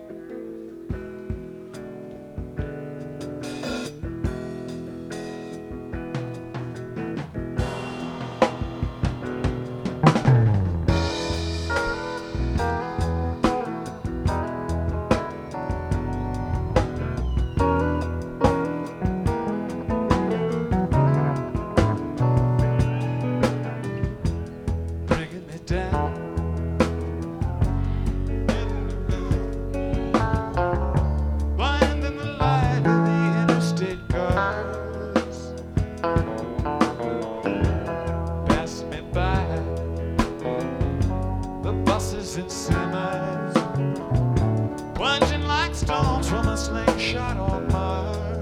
bringing me down. Blind in the light of the interstate cars, pass me by. The buses and semis, plunging like stones from a slingshot on Mars.